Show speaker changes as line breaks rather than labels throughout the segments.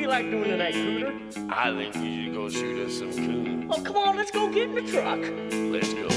you like doing tonight, Cooter?
I think we should go shoot us some coon.
Oh, come on, let's go get in the truck.
Let's go.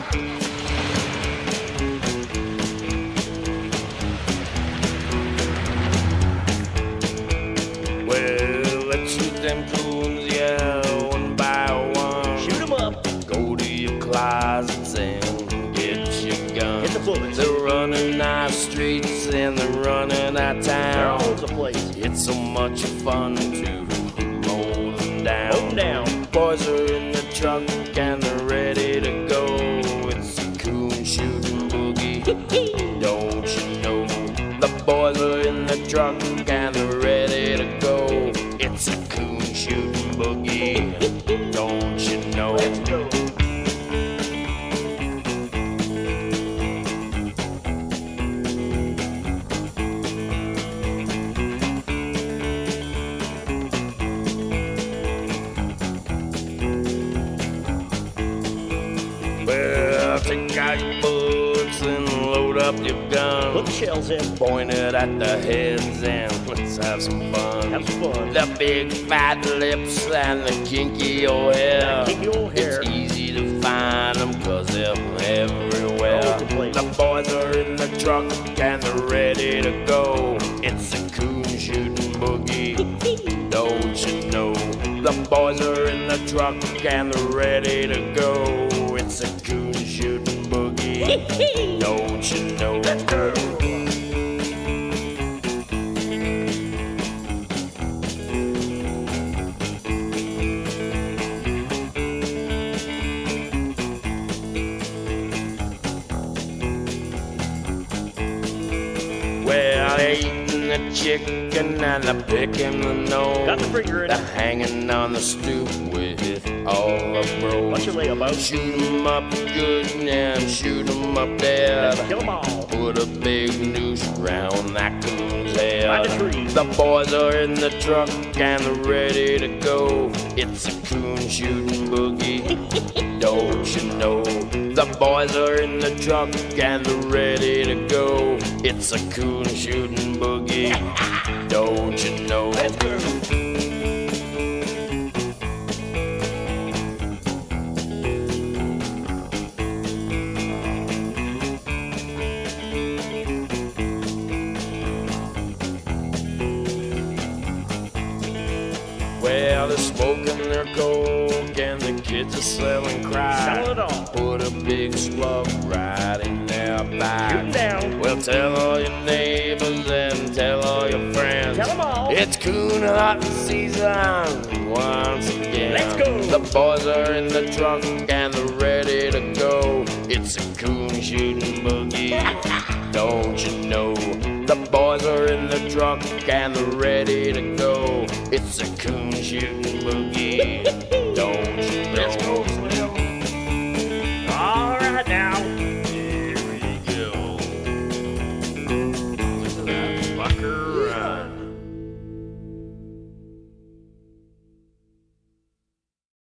Well, let's shoot them coons, yeah, one by one.
Shoot 'em up.
Go to your closets and get your gun.
Hit the bullets.
They're running our streets and they're running our
They're all
town.
over the place.
It's so much fun to mow them down.
Hold 'em down.
Boys are in the truck and they're ready to go. It's a coon shooting boogie. Don't you know? The boys are in the truck and they're ready to go. It's a coon shooting boogie. Don't you know?
Let's go.
Well, take out your bullets and load up your
Put
gun.
the shells in.
Point it at the heads and let's have some fun.
Have some fun.
The big fat lips and the kinky old hair.
Kinky old hair.
It's easy to find them cause they're everywhere.
All over the place.
The boys are in the truck and they're ready to go. It's a coon shooting boogie. Don't you know? The boys are in the truck and they're ready to go. It's a coon shooting boogie. Don't you know?
Let's go.
Well, they're eating the chicken and they're picking the nose.
Got the finger in
They're
it.
hanging on the stoop with all the bros.
Bunch of layabouts.
Shoot 'em up good and shoot 'em up dead.
Kill 'em all.
Put a big noose round that coon's head.
By the tree.
The boys are in the truck and they're ready to go. It's a coon shooting boogie. Don't you know? The boys are in the truck and they're ready to go. It's a coon shooting boogie. Don't you know?
Let's go.
Well, they're smoking their coke and the kids are selling crack.
Sell it all.
Put a big slug right in their
Shoot 'em
back.
down.
Well, tell all your neighbors and tell all your friends.
Tell 'em all.
It's coon hunting season once again.
Let's go.
The boys are in the truck and they're ready to go. It's a coon shooting boogie. Don't you know? The boys are in the truck and they're ready to go. It's a coon shooting boogie. Don't you know?
Let's go.